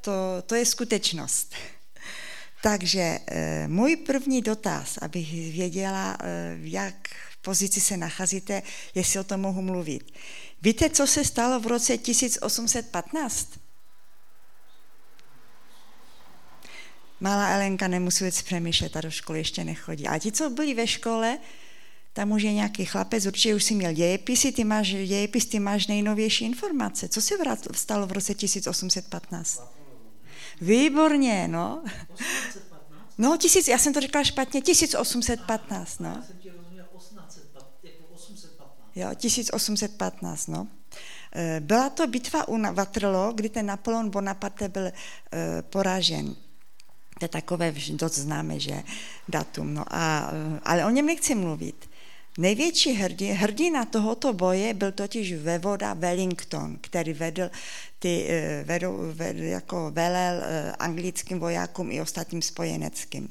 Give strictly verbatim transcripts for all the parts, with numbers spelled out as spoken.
to, to je skutečnost. Takže můj první dotaz, abych věděla, v jak pozici se nacházíte, jestli o tom mohu mluvit. Víte, co se stalo v roce tisíc osm set patnáct? Malá Elenka nemusí vůbec přemýšlet, ta do školy ještě nechodí. A ti, co byli ve škole, tam už je nějaký chlapec, určitě už si měl dějepisy, ty máš dějepis, ty máš nejnovější informace. Co se stalo v roce tisíc osm set patnáct? Výborně, no. No, tisíc, já jsem to říkala špatně, tisíc osm set patnáct, no. Jo, tisíc osm set patnáct, no. Byla to bitva u Waterloo, kdy ten Napoleon Bonaparte byl poražen. To je takové dost známe, že datum, no a, ale o něm nechci mluvit. Největší hrdí, hrdina tohoto boje byl totiž vévoda Wellington, který vedl ty, vedl, vedl, jako velel anglickým vojákům i ostatním spojeneckým.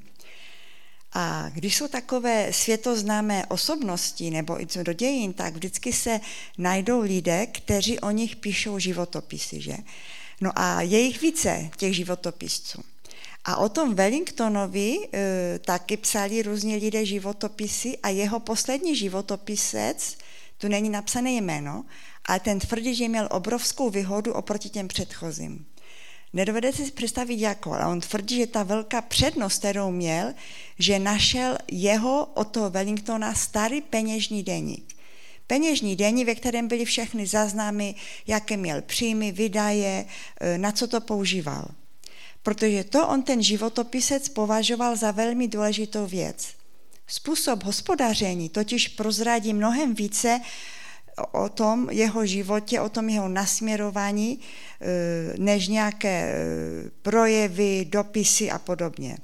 A když jsou takové světoznámé osobnosti nebo i co do dějin, tak vždycky se najdou lidé, kteří o nich píšou životopisy, že? No a je jich více, těch životopisců. A o tom Wellingtonovi e, taky psali různí lidé životopisy a jeho poslední životopisec, tu není napsané jméno, ale ten tvrdí, že měl obrovskou výhodu oproti těm předchozím. Nedovedete si představit jako, ale on tvrdí, že ta velká přednost, kterou měl, že našel jeho od toho Wellingtona starý peněžní deník. Peněžní deník, ve kterém byly všechny záznamy, jaké měl příjmy, výdaje, na co to používal. Protože to on ten životopisec považoval za velmi důležitou věc. Způsob hospodaření totiž prozradí mnohem více o tom jeho životě, o tom jeho nasměrování, než nějaké projevy, dopisy a podobně.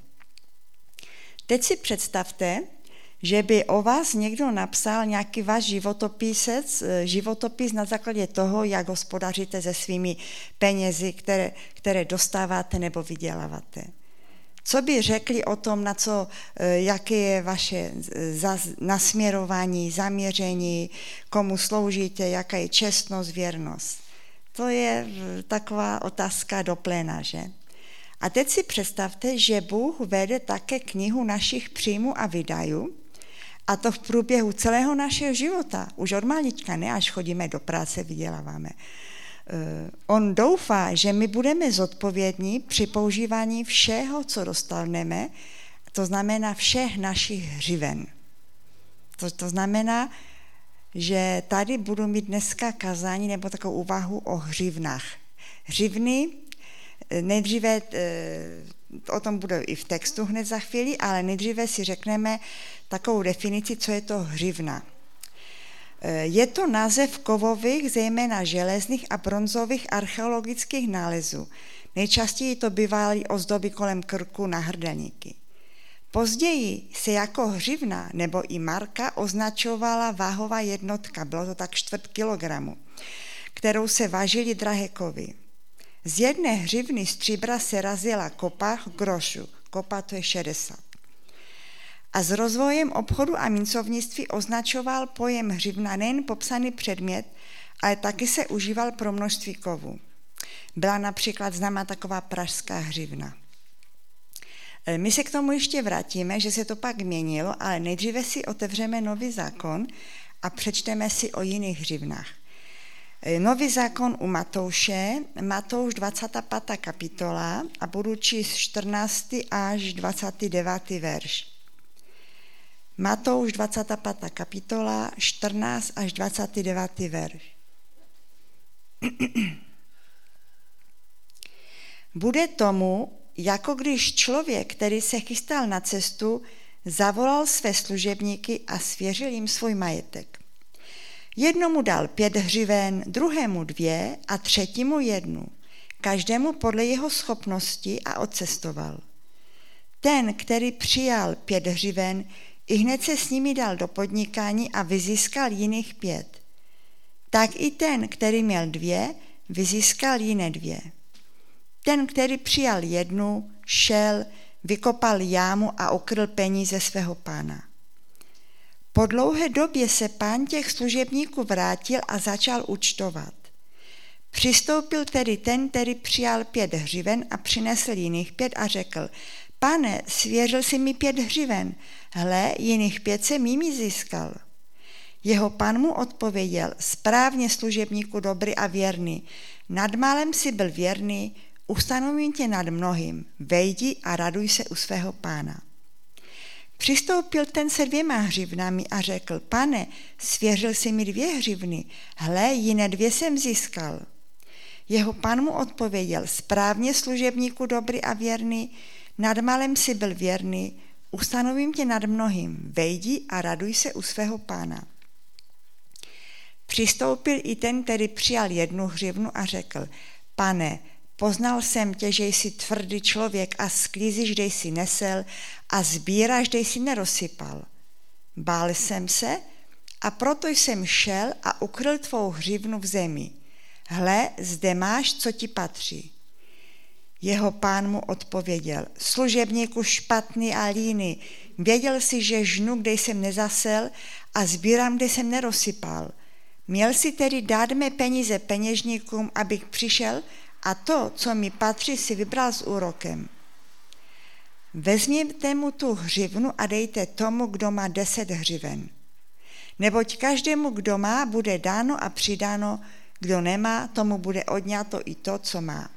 Teď si představte, že by o vás někdo napsal nějaký váš životopisec, životopis na základě toho, jak hospodaříte se svými penězi, které, které dostáváte nebo vyděláváte. Co by řekli o tom, na co, jaké je vaše nasměrování, zaměření, komu sloužíte, jaká je čestnost, věrnost. To je taková otázka do pléna, že? A teď si představte, že Bůh vede také knihu našich příjmů a výdajů, a to v průběhu celého našeho života, už od malička, ne až chodíme do práce, vyděláváme. On doufá, že my budeme zodpovědní při používání všeho, co dostaneme, to znamená všech našich hřiven. To, to znamená, že tady budu mít dneska kazání nebo takovou úvahu o hřivnách. Hřivny, nejdříve, o tom bude i v textu hned za chvíli, ale nejdříve si řekneme takovou definici, co je to hřivna. Je to název kovových, zejména železných a bronzových archeologických nálezů. Nejčastěji to bývaly ozdoby kolem krku na hrdelníky. Později se jako hřivna nebo i marka označovala váhová jednotka, bylo to tak čtvrt kilogramu, kterou se vážily drahé kovy. Z jedné hřivny stříbra se razila kopa grošu, kopa to je šedesát. A s rozvojem obchodu a mincovnictví označoval pojem hřivna nejen popsaný předmět, ale taky se užíval pro množství kovů. Byla například známá taková pražská hřivna. My se k tomu ještě vrátíme, že se to pak měnilo, ale nejdříve si otevřeme Nový zákon a přečteme si o jiných hřivnách. Nový zákon u Matouše, Matouš dvacátá pátá kapitola a budu číst čtrnáctý až dvacátý devátý verš. Matouš dvacátá pátá kapitola, čtrnáctý až dvacátý devátý verš. Bude tomu, jako když člověk, který se chystal na cestu, zavolal své služebníky a svěřil jim svůj majetek. Jednomu dal pět hřiven, druhému dvě a třetímu jednu, každému podle jeho schopnosti a odcestoval. Ten, který přijal pět hřiven, i hned se s nimi dal do podnikání a vyzískal jiných pět. Tak i ten, který měl dvě, vyzískal jiné dvě. Ten, který přijal jednu, šel, vykopal jámu a ukryl peníze svého pána. Po dlouhé době se pán těch služebníků vrátil a začal účtovat. Přistoupil tedy ten, který přijal pět hřiven a přinesl jiných pět a řekl, pane, svěřil si mi pět hřiven, hle, jiných pět jsem jimi získal. Jeho pán mu odpověděl, správně služebníku dobrý a věrný, nad málem si byl věrný, ustanovím tě nad mnohým, vejdi a raduj se u svého pána. Přistoupil ten se dvěma hřivnami a řekl, pane, svěřil si mi dvě hřivny, hle, jiné dvě jsem získal. Jeho pán mu odpověděl, správně služebníku dobrý a věrný, nad malem si byl věrný, ustanovím tě nad mnohým, vejdi a raduj se u svého pána. Přistoupil i ten, který přijal jednu hřivnu a řekl, pane, poznal jsem tě, že jsi tvrdý člověk a sklízíš, kde jsi nesel a sbíráš, kde jsi nerozsypal. Bál jsem se a proto jsem šel a ukryl tvou hřivnu v zemi. Hle, zde máš, co ti patří. Jeho pán mu odpověděl, služebníku špatný a líný, věděl jsi, že žnu, kde jsem nezasel a sbírám, kde jsem nerozsypal. Měl si tedy dát mé peníze peněžníkům, abych přišel a to, co mi patří, si vybral s úrokem. Vezměte mu tu hřivnu a dejte tomu, kdo má deset hřiven. Neboť každému, kdo má, bude dáno a přidáno, kdo nemá, tomu bude odňato i to, co má.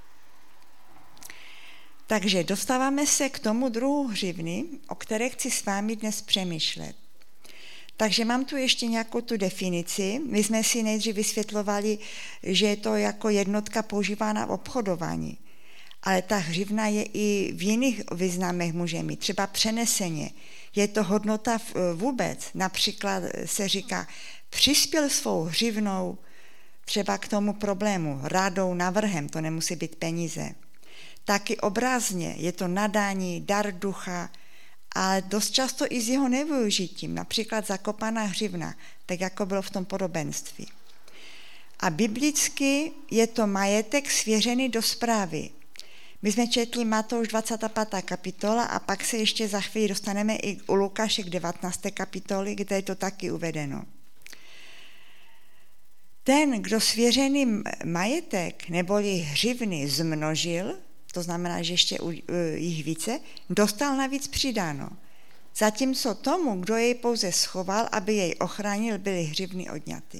Takže dostáváme se k tomu druhu hřivny, o které chci s vámi dnes přemýšlet. Takže mám tu ještě nějakou tu definici. My jsme si nejdřív vysvětlovali, že je to jako jednotka používána v obchodování. Ale ta hřivna je i v jiných významech může mít, třeba přeneseně. Je to hodnota vůbec. Například se říká, přispěl svou hřivnou třeba k tomu problému, radou, navrhem, to nemusí být peníze. Taky obrazně je to nadání, dar ducha, ale dost často i s jeho nevyužitím, například zakopaná hřivna, tak jako bylo v tom podobenství. A biblicky je to majetek svěřený do správy. My jsme četli Matouš dvacátá pátá kapitola a pak se ještě za chvíli dostaneme i u Lukáše k devatenácté kapitoly, kde je to taky uvedeno. Ten, kdo svěřený majetek neboli hřivny zmnožil, to znamená, že ještě jich více, dostal navíc přidáno. Zatímco tomu, kdo jej pouze schoval, aby jej ochránil, byly hřivny odňaty.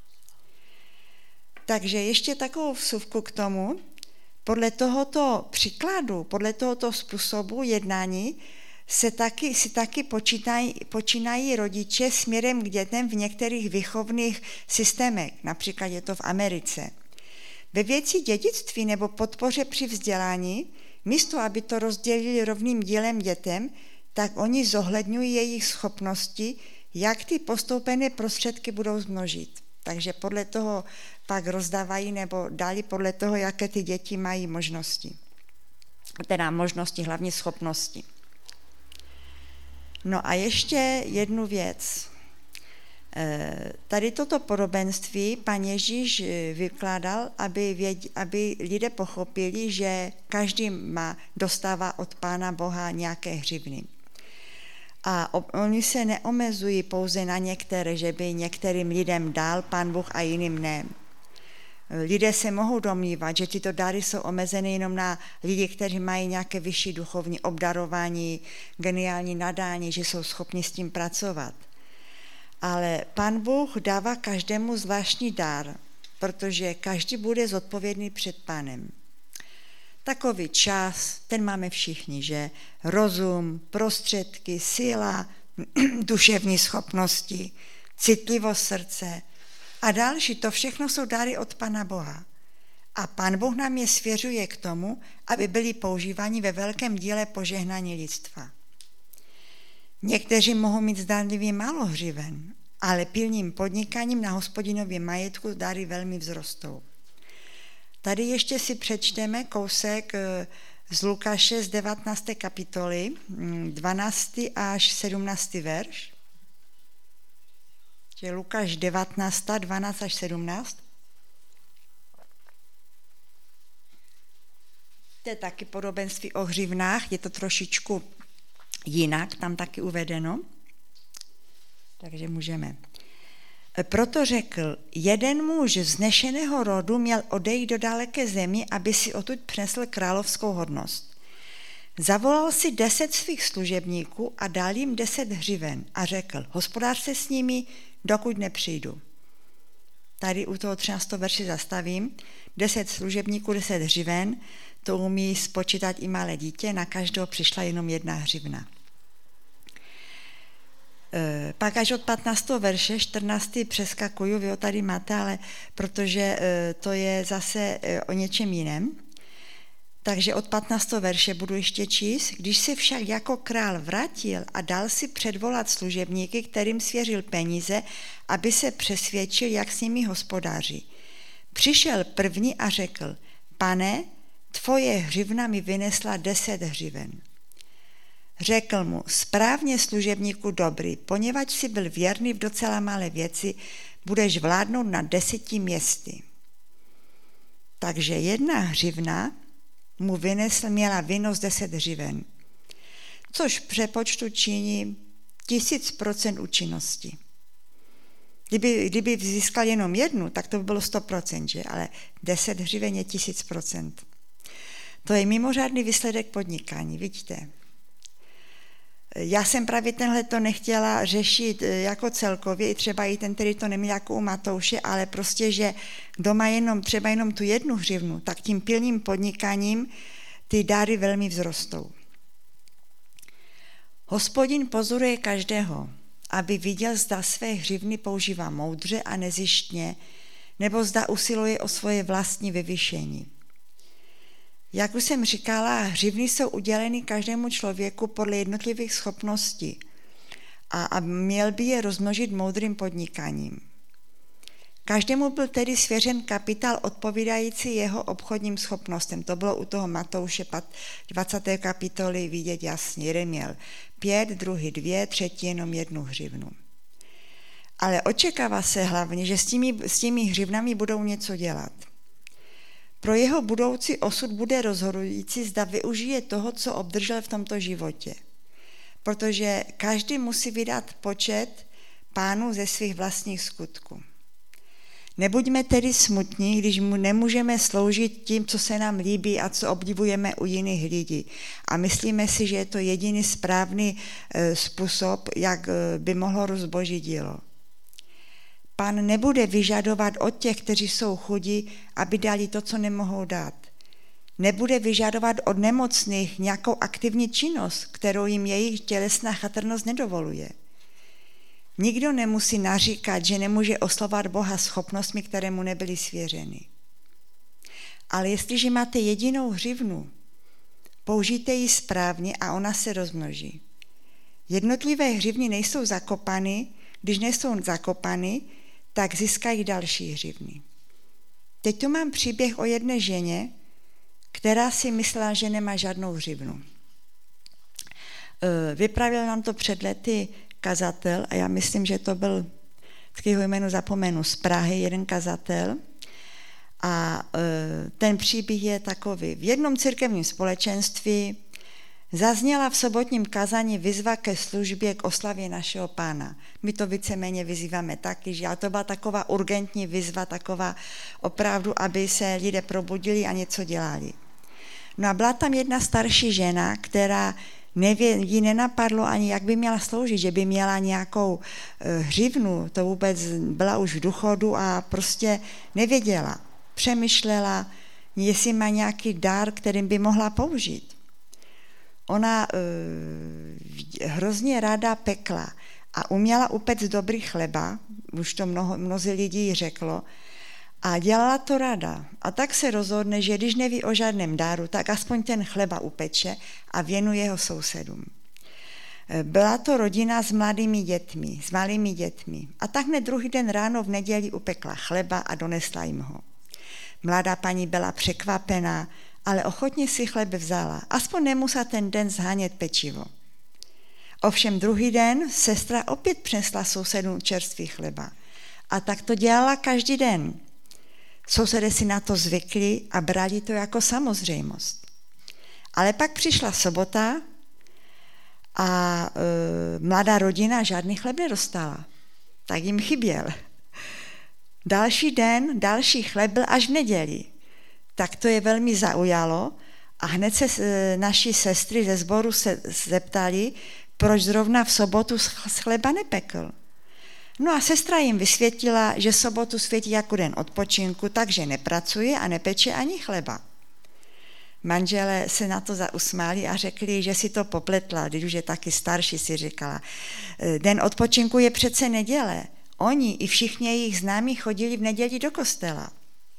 Takže ještě takovou vsuvku k tomu, podle tohoto příkladu, podle tohoto způsobu jednání se taky, si taky počínají, počínají rodiče směrem k dětem v některých výchovných systémech, například je to v Americe. Ve věci dědictví nebo podpoře při vzdělání, místo aby to rozdělili rovným dílem dětem, tak oni zohledňují jejich schopnosti, jak ty postoupené prostředky budou zmnožit. Takže podle toho pak rozdávají nebo dali podle toho, jaké ty děti mají možnosti. Teda možnosti, hlavně schopnosti. No a ještě jednu věc. Tady toto podobenství pan Ježíš vykládal, aby, věd, aby lidé pochopili, že každý má, dostává od Pána Boha nějaké hřivny. A oni se neomezují pouze na některé, že by některým lidem dal Pán Bůh a jiným ne. Lidé se mohou domnívat, že tyto dary jsou omezeny jenom na lidi, kteří mají nějaké vyšší duchovní obdarování, geniální nadání, že jsou schopni s tím pracovat. Ale Pán Bůh dává každému zvláštní dar, protože každý bude zodpovědný před Pánem. Takový čas, ten máme všichni, že rozum, prostředky, síla, duševní schopnosti, citlivost srdce a další, to všechno jsou dary od Pána Boha. A Pán Bůh nám je svěřuje k tomu, aby byly používáni ve velkém díle požehnání lidstva. Někteří mohou mít zdánlivě málo hřiven, ale pilným podnikáním na Hospodinově majetku dary velmi vzrostou. Tady ještě si přečteme kousek z Lukáše z devatenácté kapitoly, dvanáctý až sedmnáctý verš. Je Lukáš devatenáct, dvanáct až sedmnáct. To je taky podobenství o hřivnách, je to trošičku jinak, tam taky uvedeno. Takže můžeme. Proto řekl, jeden muž vznešeného rodu měl odejít do daleké zemi, aby si odtud přinesl královskou hodnost. Zavolal si deset svých služebníků a dal jim deset hřiven a řekl, hospodář se s nimi, dokud nepřijdu. Tady u toho třináctého verše zastavím. Deset služebníků, deset hřiven, to umí spočítat i malé dítě, na každého přišla jenom jedna hřivna. E, pak až od patnáctého verše, čtrnáctý přeskakuju, vy ho tady máte, ale protože e, to je zase e, o něčem jiném. Takže od patnáctého verše budu ještě číst. Když se však jako král vrátil a dal si předvolat služebníky, kterým svěřil peníze, aby se přesvědčil, jak s nimi hospodáří. Přišel první a řekl, pane, tvoje hřivna mi vynesla deset hřiven. Řekl mu, správně služebníku dobrý, poněvadž jsi byl věrný v docela malé věci, budeš vládnout na deseti městy. Takže jedna hřivna mu vynesl, měla výnos deset hřiven, což v přepočtu činí tisíc procent účinnosti. Kdyby, kdyby získal jenom jednu, tak to by bylo sto procent, že? Ale deset hřiven je tisíc procent. To je mimořádný výsledek podnikání, vidíte. Já jsem právě tenhle to nechtěla řešit jako celkově, i třeba i ten, který to neměl jako u Matouše, ale prostě, že kdo má jenom, třeba jenom tu jednu hřivnu, tak tím pilným podnikáním ty dáry velmi vzrostou. Hospodin pozoruje každého, aby viděl, zda své hřivny používá moudře a nezištně, nebo zda usiluje o svoje vlastní vyvýšení. Jak už jsem říkala, hřivny jsou uděleny každému člověku podle jednotlivých schopností a, a měl by je rozmnožit moudrým podnikáním. Každému byl tedy svěřen kapitál odpovídající jeho obchodním schopnostem. To bylo u toho Matouše dvacáté kapitoly vidět jasně. Jeden měl pět, druhý dvě, třetí jenom jednu hřivnu. Ale očekává se hlavně, že s těmi, s těmi hřivnami budou něco dělat. Pro jeho budoucí osud bude rozhodující, zda využije toho, co obdržel v tomto životě. Protože každý musí vydat počet Pánu ze svých vlastních skutků. Nebuďme tedy smutní, když mu nemůžeme sloužit tím, co se nám líbí a co obdivujeme u jiných lidí. A myslíme si, že je to jediný správný způsob, jak by mohlo růst Boží dílo. Pán nebude vyžadovat od těch, kteří jsou chudí, aby dali to, co nemohou dát. Nebude vyžadovat od nemocných nějakou aktivní činnost, kterou jim jejich tělesná chatrnost nedovoluje. Nikdo nemusí naříkat, že nemůže oslavovat Boha schopnostmi, které mu nebyly svěřeny. Ale jestliže máte jedinou hřivnu, použijte ji správně a ona se rozmnoží. Jednotlivé hřivny nejsou zakopany, když nejsou zakopany, tak získají další hřivny. Teď tu mám příběh o jedné ženě, která si myslela, že nemá žádnou hřivnu. Vyprávěl nám to před lety kazatel a já myslím, že to byl, z jeho jméno zapomenu, z Prahy, jeden kazatel. A ten příběh je takový. V jednom církevním společenství zazněla v sobotním kazání výzva ke službě k oslavě našeho Pána. My to víceméně vyzýváme taky, že ale to byla taková urgentní výzva, taková opravdu, aby se lidé probudili a něco dělali. No a byla tam jedna starší žena, která nevě, jí nenapadlo ani, jak by měla sloužit, že by měla nějakou hřivnu, to vůbec byla už v důchodu a prostě nevěděla. Přemýšlela, jestli má nějaký dar, kterým by mohla použít. Ona uh, hrozně ráda pekla a uměla upéct dobrý chleba, už to mnoho, mnozí lidí řeklo, a dělala to ráda. A tak se rozhodne, že když neví o žádném dáru, tak aspoň ten chleba upeče a věnuje ho sousedům. Byla to rodina s mladými dětmi, s malými dětmi. A tak hned druhý den ráno v neděli upekla chleba a donesla jim ho. Mladá paní byla překvapená, ale ochotně si chleb vzala. Aspoň nemusela ten den zhánět pečivo. Ovšem druhý den sestra opět přinesla sousedům čerstvý chleba. A tak to dělala každý den. Sousedé si na to zvykli a brali to jako samozřejmost. Ale pak přišla sobota a e, mladá rodina žádný chleb nedostala. Tak jim chyběl. Další den, další chléb byl až v neděli. Tak to je velmi zaujalo a hned se naši sestry ze sboru se zeptali, proč zrovna v sobotu z chleba nepekl. No a sestra jim vysvětlila, že sobotu světí jako den odpočinku, takže nepracuje a nepeče ani chleba. Manželé se na to zausmáli a řekli, že si to popletla, když už je taky starší, si říkala. Den odpočinku je přece neděle. Oni i všichni jejich známí chodili v neděli do kostela.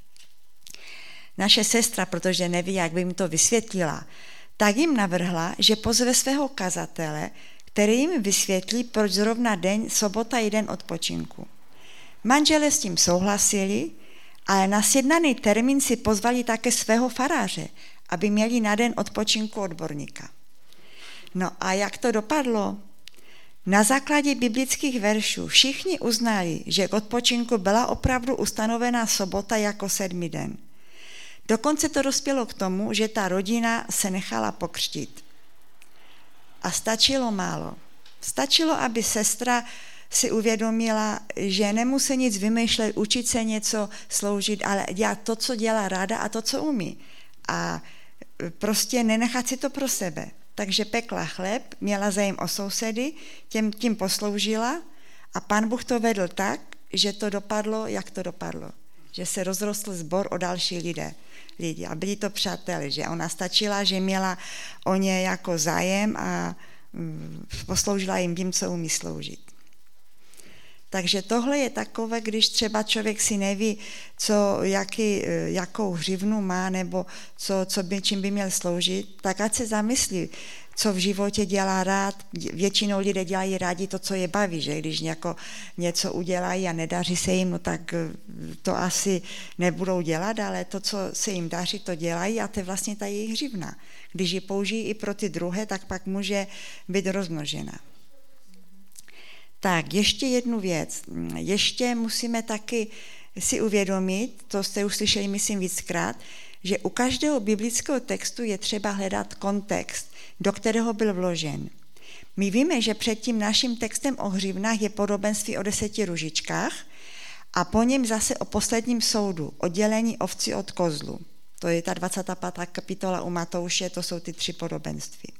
Naše sestra, protože neví, jak by jim to vysvětlila, tak jim navrhla, že pozve svého kazatele, který jim vysvětlí, proč zrovna den sobota je den odpočinku. Manželé s tím souhlasili, ale na sjednaný termín si pozvali také svého faráře, aby měli na den odpočinku odborníka. No a jak to dopadlo? Na základě biblických veršů všichni uznali, že k odpočinku byla opravdu ustanovená sobota jako sedmý den. Dokonce to dospělo k tomu, že ta rodina se nechala pokřtít. A stačilo málo. Stačilo, aby sestra si uvědomila, že nemusí nic vymýšlet, učit se něco sloužit, ale dělat to, co dělá ráda a to, co umí. A prostě nenechat si to pro sebe. Takže pekla chléb, měla zájem o sousedy, těm, tím posloužila a Pán Bůh to vedl tak, že to dopadlo, jak to dopadlo. Že se rozrostl sbor o další lidé. lidi. A byli to přátelé, že ona stačila, že měla o ně jako zájem a posloužila jim tím, co umí sloužit. Takže tohle je takové, když třeba člověk si neví, co, jaký, jakou hřivnu má, nebo co, co by, čím by měl sloužit, tak ať se zamyslí, co v životě dělá rád. Většinou lidé dělají rádi to, co je baví, že když jako něco udělají a nedaří se jim, no tak to asi nebudou dělat, ale to, co se jim daří, to dělají a to je vlastně ta jejich hřivna. Když ji použijí i pro ty druhé, tak pak může být rozmnožena. Tak, ještě jednu věc. Ještě musíme taky si uvědomit, to jste už slyšeli, myslím, víckrát, že u každého biblického textu je třeba hledat kontext, do kterého byl vložen. My víme, že před tím naším textem o hřivnách je podobenství o deseti ružičkách a po něm zase o posledním soudu, oddělení ovci od kozlu. To je ta dvacátá pátá kapitola u Matouše, to jsou ty tři podobenství.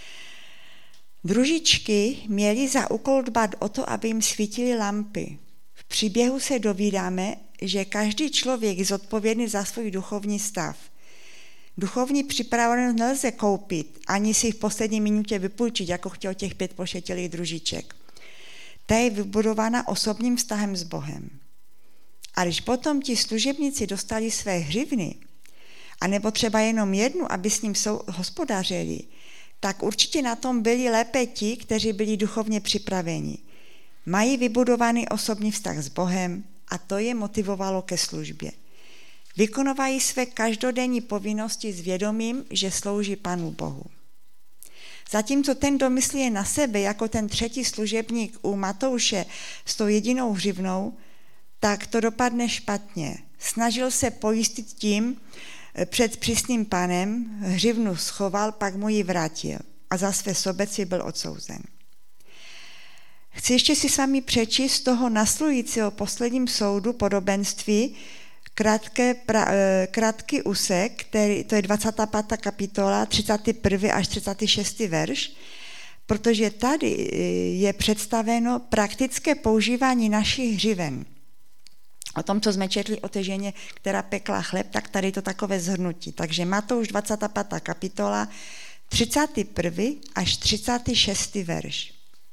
Družičky měly za úkol dbat o to, aby jim svítily lampy. V příběhu se dovídáme, že každý člověk je zodpovědný za svůj duchovní stav. Duchovní připravenost nelze koupit, ani si v poslední minutě vypůjčit, jako chtěl těch pět pošetilých družiček. Ta je vybudována osobním vztahem s Bohem. A když potom ti služebníci dostali své hřivny, anebo třeba jenom jednu, aby s ním hospodařili, tak určitě na tom byli lépe ti, kteří byli duchovně připraveni. Mají vybudovaný osobní vztah s Bohem a to je motivovalo ke službě. Vykonávají své každodenní povinnosti s vědomím, že slouží Pánu Bohu. Zatímco ten, kdo myslí na sebe, jako ten třetí služebník u Matouše s tou jedinou hřivnou, tak to dopadne špatně. Snažil se pojistit tím, před přísným Pánem, hřivnu schoval, pak mu ji vrátil a za své sobectví byl odsouzen. Chci ještě si s vámi přečíst z toho následujícího posledním soudu podobenství krátké, pra, krátký úsek, který, to je dvacátá pátá kapitola, třicátý první až třicátý šestý verš, protože tady je představeno praktické používání našich hřiven. O tom, co jsme četli o té ženě, která pekla chléb, tak tady to takové shrnutí. Takže Matouš dvacátá pátá kapitola, třicátý první až třicátý šestý verš.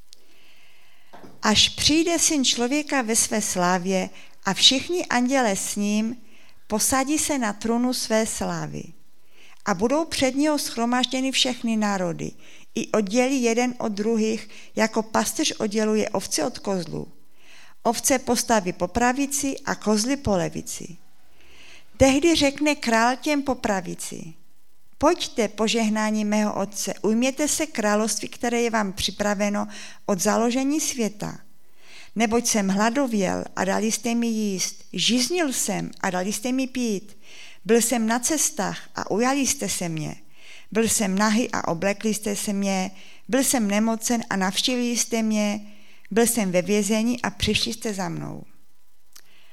Až přijde Syn člověka ve své slávě a všichni andělé s ním, posadí se na trůnu své slávy. A budou před něho shromážděny všechny národy. I oddělí jeden od druhých, jako pastýř odděluje ovce od kozlů. Ovce postaví po pravici a kozly po levici. Tehdy řekne král těm po pravici: Pojďte, požehnání mého otce, ujměte se království, které je vám připraveno od založení světa. Neboť jsem hladověl a dali jste mi jíst, žíznil jsem a dali jste mi pít, byl jsem na cestách a ujali jste se mě, byl jsem nahý a oblekli jste se mě, byl jsem nemocen a navštívili jste mě, byl jsem ve vězení a přišli jste za mnou.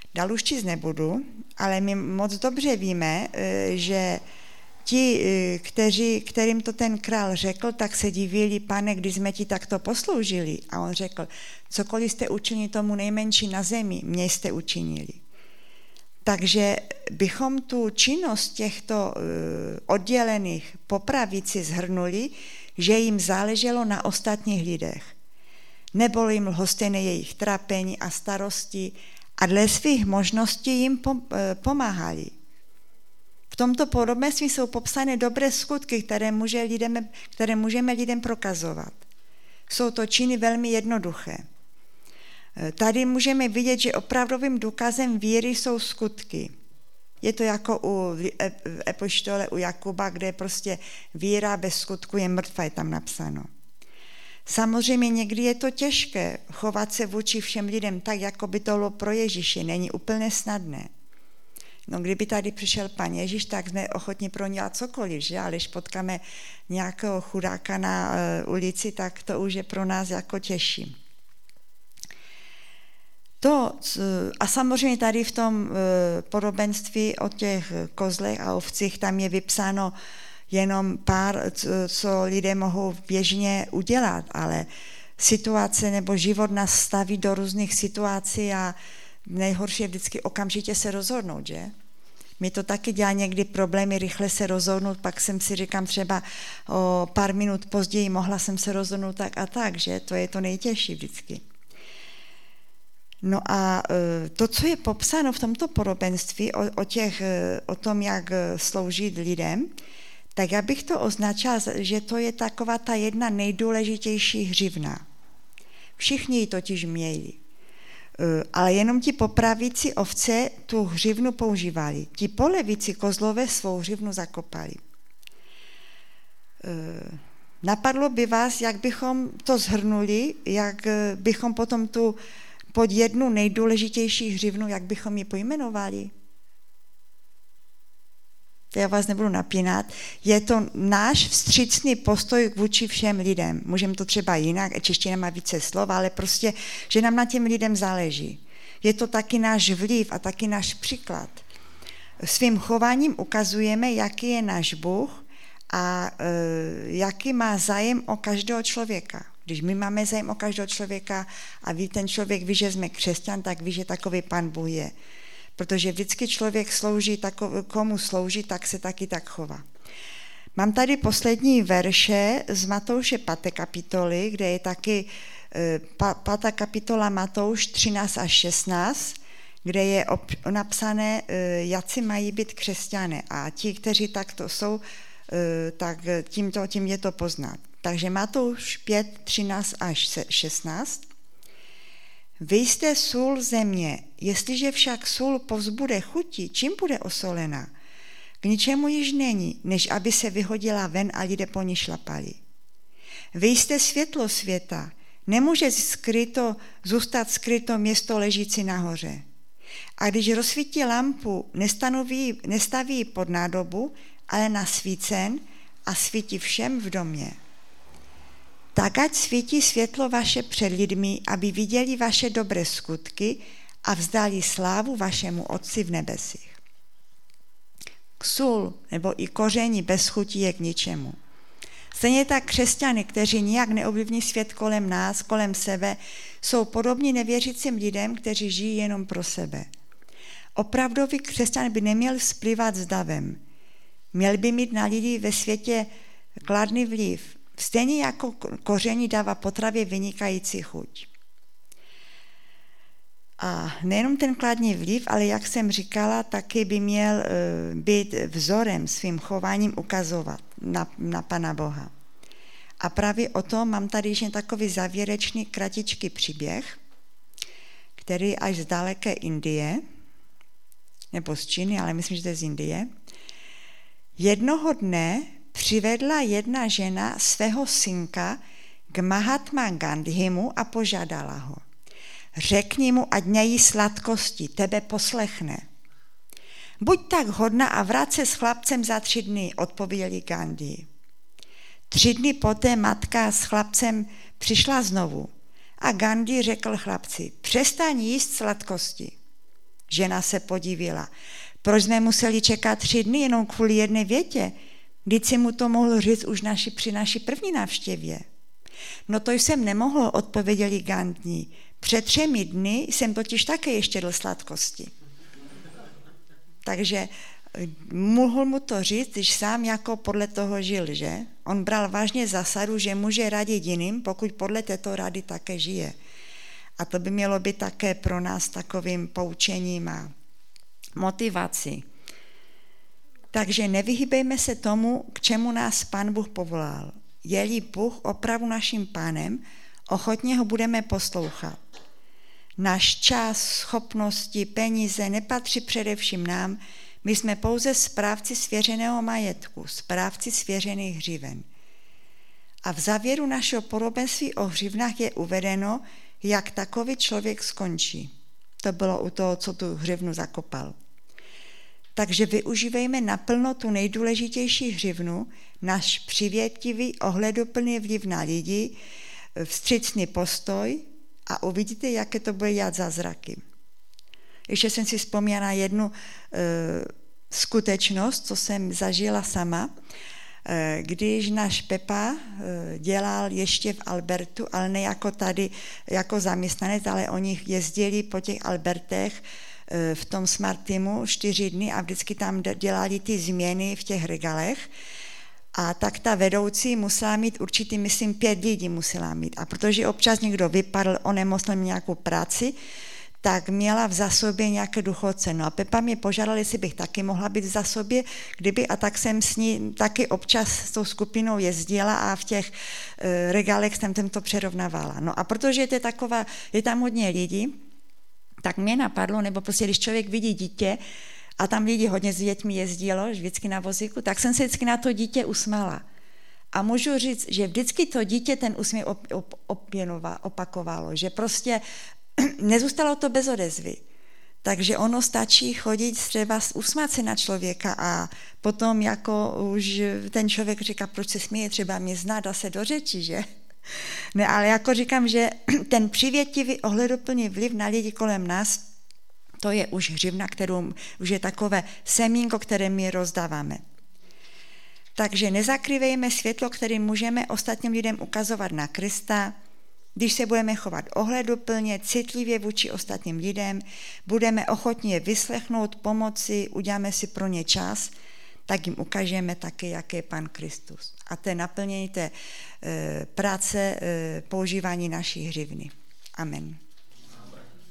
Dál už číst nebudu, ale my moc dobře víme, že ti, kteří, kterým to ten král řekl, tak se divili, pane, když jsme ti takto posloužili. A on řekl, cokoliv jste učinili tomu nejmenší na zemi, mě jste učinili. Takže bychom tu činnost těchto oddělených po pravici shrnuli, že jim záleželo na ostatních lidech. Nebylo jim lhostejné jejich trápení a starosti a dle svých možností jim pomáhali. V tomto podobenství jsou popsané dobré skutky, které, může lidem, které můžeme lidem prokazovat. Jsou to činy velmi jednoduché. Tady můžeme vidět, že opravdovým důkazem víry jsou skutky. Je to jako u epištole u Jakuba, kde prostě víra bez skutku je mrtvá, je tam napsáno. Samozřejmě někdy je to těžké chovat se vůči všem lidem tak, jako by to bylo pro Ježíše. Není úplně snadné. No, kdyby tady přišel pan Ježíš, tak jsme ochotni pro něj cokoliv, že? Ale když potkáme nějakého chudáka na uh, ulici, tak to už je pro nás jako těžší. To, a samozřejmě tady v tom uh, podobenství o těch kozlech a ovcích, tam je vypsáno jenom pár, co, co lidé mohou běžně udělat, ale situace nebo život nás staví do různých situací a nejhorší je vždycky okamžitě se rozhodnout, že? Mi to taky dělá někdy problémy rychle se rozhodnout, pak jsem si říkám třeba o pár minut později mohla jsem se rozhodnout tak a tak, že? To je to nejtěžší vždycky. No a to, co je popsáno v tomto podobenství o, o, těch, o tom, jak sloužit lidem, tak já bych to označila, že to je taková ta jedna nejdůležitější hřivna. Všichni ji totiž měli. Ale jenom ti popravící ovce tu hřivnu používali. Ti polevící kozlové svou hřivnu zakopali. Napadlo by vás, jak bychom to shrnuli, jak bychom potom tu pod jednu nejdůležitější hřivnu, jak bychom ji pojmenovali? To já vás nebudu napínat. Je to náš vstřícný postoj vůči všem lidem. Můžeme to třeba jinak, čeština má více slov, ale prostě, že nám na těm lidem záleží. Je to taky náš vliv a taky náš příklad. Svým chováním ukazujeme, jaký je náš Bůh a e, jaký má zájem o každého člověka. Když my máme zájem o každého člověka a ví, ten člověk ví, že jsme křesťan, tak ví, že takový Pán Bůh je. Protože vždycky člověk slouží, takov, komu slouží, tak se taky tak chová. Mám tady poslední verše z Matouše páté kapitoly, kde je taky pátá kapitola Matouš třináct až šestnáct, kde je op, napsané, jací mají být křesťané. A ti, kteří takto jsou, tak tímto, tím je to poznat. Takže Matouš pět, třináct až šestnáct. Vy jste sůl země, jestliže však sůl povzbude chutí, čím bude osolena? K ničemu již není, než aby se vyhodila ven a lidé po ní šlapali. Vy jste světlo světa, nemůže skryto, zůstat skryto město ležící nahoře. A když rozsvítí lampu, nestanoví, nestaví ji pod nádobu, ale na svícen a svítí všem v domě. Tak ať svítí světlo vaše před lidmi, aby viděli vaše dobré skutky a vzdali slávu vašemu Otci v nebesích. Sůl nebo i koření bez chuti je k ničemu. Stejně tak křesťany, kteří nijak neovlivní svět kolem nás, kolem sebe, jsou podobní nevěřícím lidem, kteří žijí jenom pro sebe. Opravdový křesťan by neměl splývat s davem. Měl by mít na lidi ve světě kladný vliv. Stejně jako koření dává potravě vynikající chuť. A nejenom ten kladný vliv, ale jak jsem říkala, taky by měl být vzorem svým chováním ukazovat na, na Pana Boha. A právě o tom mám tady ještě takový závěrečný kratičký příběh, který až z daleké Indie, nebo z Číny, ale myslím, že to je z Indie. Jednoho dne přivedla jedna žena svého synka k Mahatma Gandhimu a požádala ho. Řekni mu, ať nejí sladkosti, tebe poslechne. Buď tak hodná a vrát se s chlapcem za tři dny, odpověděli Gandhi. Tři dny poté matka s chlapcem přišla znovu a Gandhi řekl chlapci, přestaň jíst sladkosti. Žena se podivila. Proč jsme museli čekat tři dny jenom kvůli jedné větě? Vždyť si mu to mohl říct už naši, při naší první návštěvě. No to jsem nemohl, odpověděli Gandhi. Před třemi dny jsem totiž také ještě dal sladkosti. Takže mohl mu to říct, když sám jako podle toho žil, že? On bral vážně zásadu, že může radit jiným, pokud podle této rady také žije. A to by mělo být také pro nás takovým poučením a motivací. Takže nevyhýbejme se tomu, k čemu nás Pán Bůh povolal. Je-li Bůh opravdu naším pánem, ochotně ho budeme poslouchat. Náš čas, schopnosti, peníze nepatří především nám, my jsme pouze správci svěřeného majetku, správci svěřených hřiven. A v závěru našeho podobenství o hřivnách je uvedeno, jak takový člověk skončí. To bylo u toho, co tu hřivnu zakopal. Takže využívejme naplno tu nejdůležitější hřivnu, náš přivětivý, ohleduplný vliv na lidi, vstřícný postoj a uvidíte, jaké to bude dělat zázraky. Ještě jsem si vzpomněla na jednu e, skutečnost, co jsem zažila sama, e, když náš Pepa e, dělal ještě v Albertu, ale ne jako tady, jako zaměstnanec, ale oni jezdili po těch Albertech e, v tom Smart Teamu čtyři dny a vždycky tam dělali ty změny v těch regalech. A tak ta vedoucí musela mít určitý, myslím, pět lidí musela mít. A protože občas někdo vypadl, onemocněl nějakou práci, tak měla v zásobě nějaké důchodce. No a Pepa mě požádala, jestli bych taky mohla být v zásobě, kdyby, a tak jsem s ní taky občas s tou skupinou jezdila a v těch e, regálech jsem to přerovnávala. No a protože je to taková, je tam hodně lidí, tak mě napadlo, nebo prostě když člověk vidí dítě, a tam lidi hodně s dětmi jezdilo, vždycky na vozíku, tak jsem se vždycky na to dítě usmála. A můžu říct, že vždycky to dítě ten úsměv op, op, opěnova, opakovalo, že prostě nezůstalo to bez odezvy. Takže ono stačí chodit třeba usmát se na člověka a potom jako už ten člověk říká, proč se směje, třeba mě zná, dá se do řeči, že? Ne, ale jako říkám, že ten přivětivý, ohleduplný vliv na lidi kolem nás, to je už hřivna, kterou už je takové semínko, které my rozdáváme. Takže nezakrývejme světlo, kterým můžeme ostatním lidem ukazovat na Krista. Když se budeme chovat ohleduplně, citlivě vůči ostatním lidem, budeme ochotně je vyslechnout, pomoci, uděláme si pro ně čas, tak jim ukážeme také, jaký je Pan Kristus. A to je naplnění té e, práce, e, používání naší hřivny. Amen.